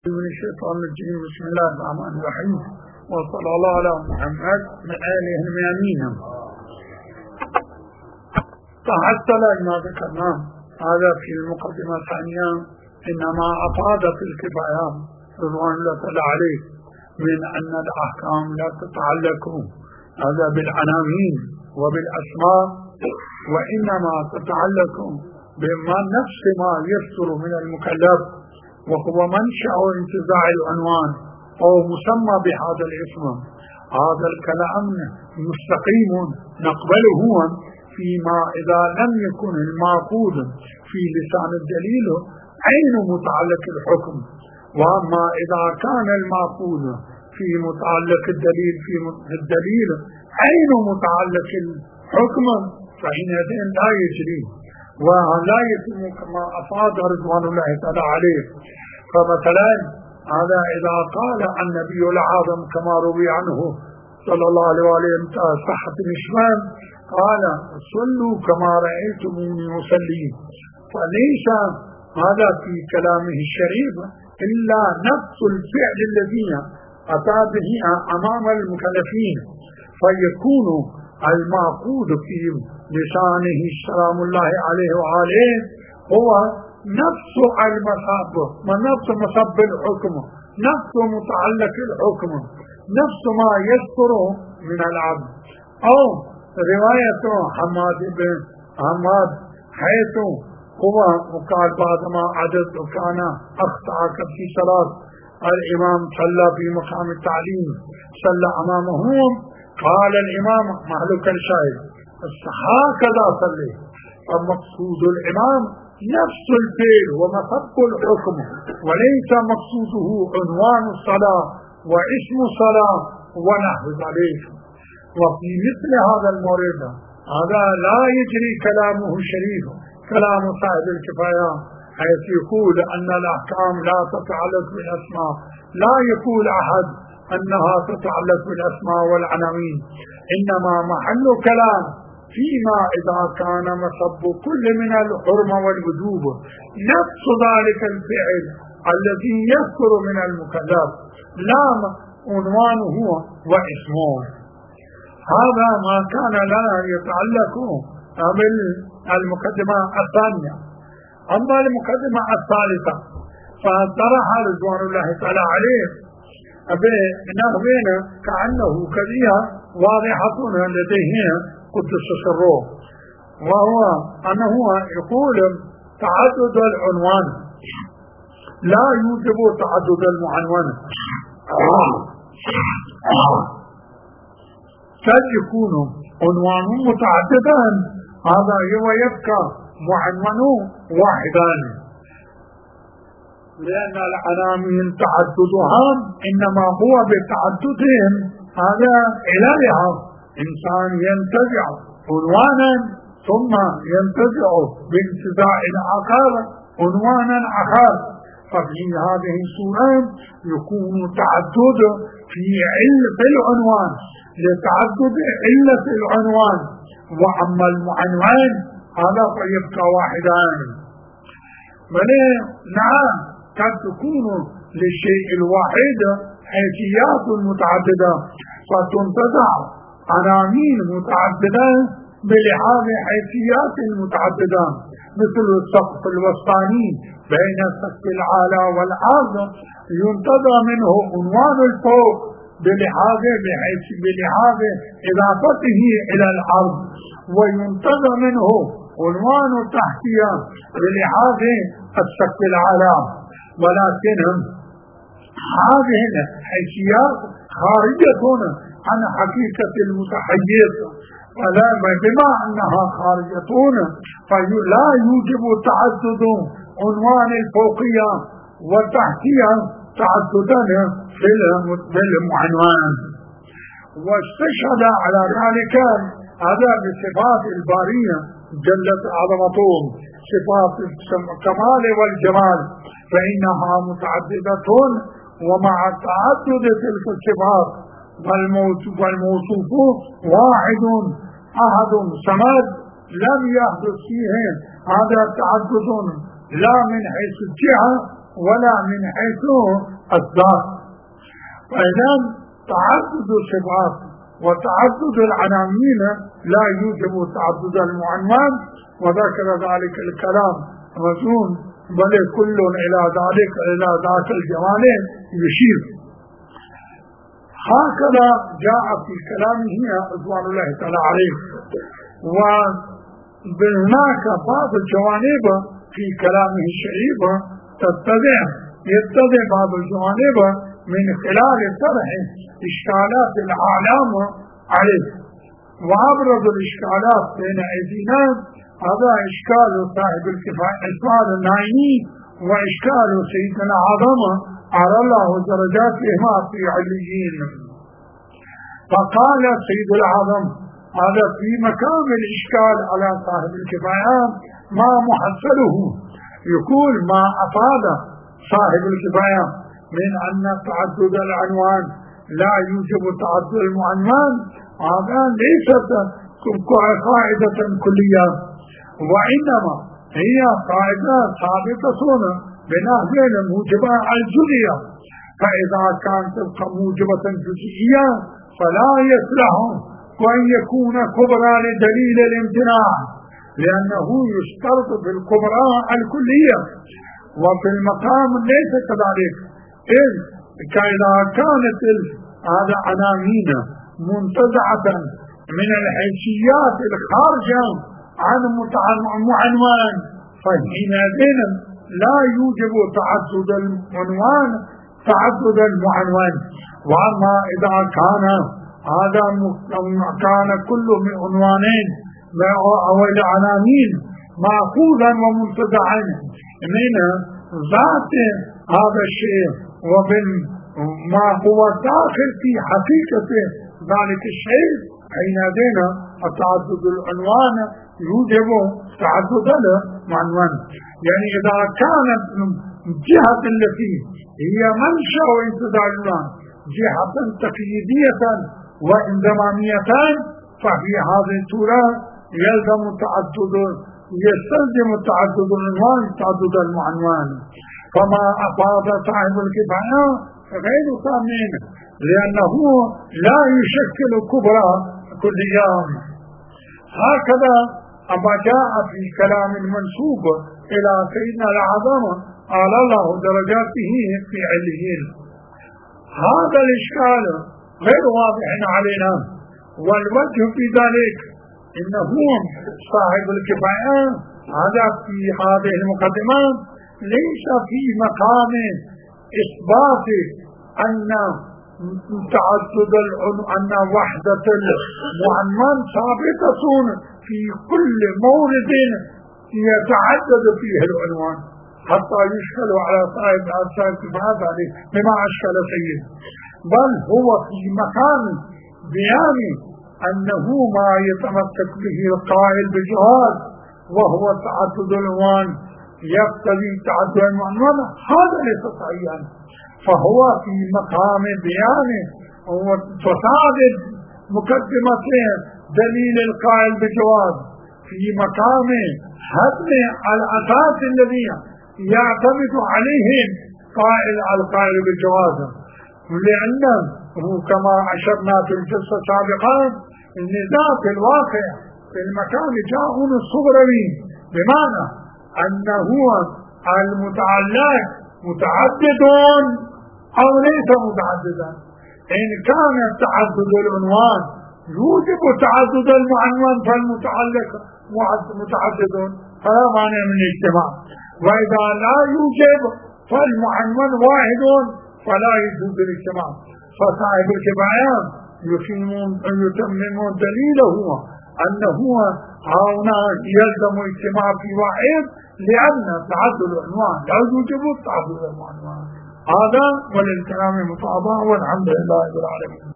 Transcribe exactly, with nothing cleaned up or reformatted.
من الشيطان الرجيم. بسم الله الرحمن الرحيم، وصلى الله على محمد من آله الميامين. تحصل ما ذكرناه هذا في المقدمة الثانية، إنما أفادت الكفاية رضوان الله تعالى عليه من أن الأحكام لا تتعلق هذا بالعناوين وبالأسماء، وإنما تتعلق بما نفس ما يصدر من المكلف، وهو منشأ انتزاع العنوان أو مسمى بهذا الاسم. هذا الكلام مستقيم نقبله فيما إذا لم يكن المعقود في لسان الدليل عين متعلق الحكم، وأما إذا كان المعقود في متعلق الدليل في الدليل عين متعلق الحكم فحينئذ لا يجري ولا يتم كما أفاد رضوان الله تعالى عليه. فمثلا هذا إذا قال النبي العظم كما روي عنه صلى الله عليه وسلم صحة الإسلام قال صلوا كما رأيتموني أصلي، فليس هذا في كلامه الشريف إلا نفس الفعل الذي أتى به أمام المكلفين، فيكون المعقود في لسانه سلام الله عليه وآله هو نفس المصاب ونفس مصب الحكم، نفس متعلق الحكم، نفس ما يذكر من العبد. أو رواية حماد بن حماد حيث هو وقال بعدما عدد وكان أخطأ في صلاة الإمام صلى في مقام التعليم صلى أمامهم، قال الإمام معلوك الشاهد هكذا صلي. فمقصود الإمام نفس الفعل ومصب الحكم، وليس مقصوده عنوان الصلاة واسم الصلاة ونحو ذلك. وفي مثل هذا المورد هذا لا يجري كلامه الشريف كلام صاحب الكفاية حيث يقول أن الأحكام لا تتعلق بالأسماء، لا يقول أحد أنها تتعلق بالأسماء والعناوين، إنما محل كلام فيما إذا كان مصب كل من الحرمة والوجوب نفس ذلك الفعل الذي يذكر من المكلف لا عنوانه واسمه. هذا ما كان لا يتعلق بالمقدمة الثانية. أما المقدمة الثالثة فطرح رضوان الله تعالى عليه بنحوين كأنه كذية واضحة لديه قدس سره، وهو أنه يقول تعدد العنوان لا يوجب تعدد المعنون، قد يكون عنوان متعددا هذا ويبقى معنون واحدا، لأن العناوين تعددها إنما هو بتعددهم هذا علالها. إنسان ينتزع عنوانا ثم ينتزع بانتزاع آخر عنوانا آخر، ففي هذه الصورة يكون تعدد في علة العنوان لتعدد علة العنوان، وأما المعنوان هذا فيبقى واحدان. بل نعم قد تكون للشيء الواحد حيثيات متعددة فتنتزع عناوين متعددة بلحاظ حيثيات متعددة، مثل السقف الوسطاني بين السقف العالى والأرض ينتزع منه عنوان الفوق بلحاظ بلحاظ إضافته إلى الأرض، وينتزع منه عنوان التحتية بلحاظ السقف العالى، ولكن هذه الحيثيات خارجة عن حقيقة المتحيز، بما أنها خارجة فلا يوجب تعدد عنوان الفوقية والتحتية تعددا في المعنوان. واستشهد على ذلك هذا بصفات البارية جلت عظمتهم، صفات الكمال والجمال، فإنها متعددة، ومع تعدد تلك الصفات والموصوف واحد أحد صمد لم يحدث فيه هذا التعدد لا من حيث الجهة ولا من حيث الذات. فإذا تعدد الصفات وتعدد العناوين لا يوجب تعدد المعنوان، وذكر ذلك الكلام مزون بل كل إلى ذلك إلى ذات الجمالين يشير. هكذا جاء في كلامه رضوان الله تعالى عليه. وهناك بعض الجوانب في كلامه الشريف تتضح يتضح بعض الجوانب من خلال طرح إشكالات الأعلام عليه. وأبرز الإشكالات بين أيدينا هذا إشكال صاحب الكفاية إشكال النايمي وإشكال سيدنا عظم على الله درجاتهما في عليين. فقال سيد العظم هذا في مكان الإشكال على صاحب الكفاية ما محصله، يقول ما أفاد صاحب الكفاية من أن تعدد العنوان لا يوجب تعدد المعنوان، هذا ليست قاعدة كلية، وإنما هي قاعدة ثابتة بنحو الموجبة الجزئية. فإذا كانت تبقى موجبة جزئية فلا يصلح أن يكون كبرى لدليل الامتناع، لأنه يشترط في الكبرى الكلية، وفي المقام ليس كذلك. إذ كإذا كانت هذا عناوين منتزعة من الحيثيات الخارجة عن معنوان فحينئذ لا يوجب تعدد العنوان تعدد المعنوان. وأما إذا كان هذا كان كل من عنوانين أو العناوين مأخوذا ومنتزعا من ذات هذا الشيء وما هو داخل في حقيقة ذلك الشيء، حينئذ تعدد العنوان يوجب تعدد المعنوان. يعني إذا كانت الجهة التي هي منشأ وانتزاع العنوان جهة تقييدية وانضمامية ففي هذه الصورة يلزم تعدد يستلزم تعدد العنوان تعدد المعنوان. فما أفاد صاحب الكفاية غير ثامن لأنه لا يشكل كبرى كلية. هكذا أما جاء في كلام منسوب إلى سيدنا العظم على الله درجاته في عليين. هذا الإشكال غير واضح علينا، والوجه في ذلك إنه صاحب الكفاية هذا في هذه المقدمة ليس في مقام إثبات أن تعدد أن وحدة المعنوان ثابتة في كل مورد يتعدد فيه العنوان حتى يشكل على صاحب الكفاية بما أشكل سيد، بل هو في مقام بيان أنه ما يتمسك به القائل بجواز وهو تعدد العنوان يقتضي تعدد المعنوان، هذا ليس صحيحا. فهو في مقام بيان وفساد مقدمة دليل القائل بجواز في مقام هدم الأساس الذي يعتمد عليهم قائل القائل بالجواز، لأنه كما أشرنا في الجلسة السابقة إن ذات الواقع في المكان جاءون الصغروي، بمعنى أنه المتعلق متعدد أو ليس متعددا. إن كان تعدد العنوان يوجب تعدد المعنوان فالمتعلق متعدد فلا مانع من الاجتماع، وإذا لا يوجب فالمعنون واحد فلا يجوز الاجتماع. فصاحب الكفاية يتمم دليله أنه هنا يلزم اجتماع في واحد لأن تعدد العنوان لا يوجب تعدد المعنوان. هذا وللكلام مطابق والحمد لله رب العالمين.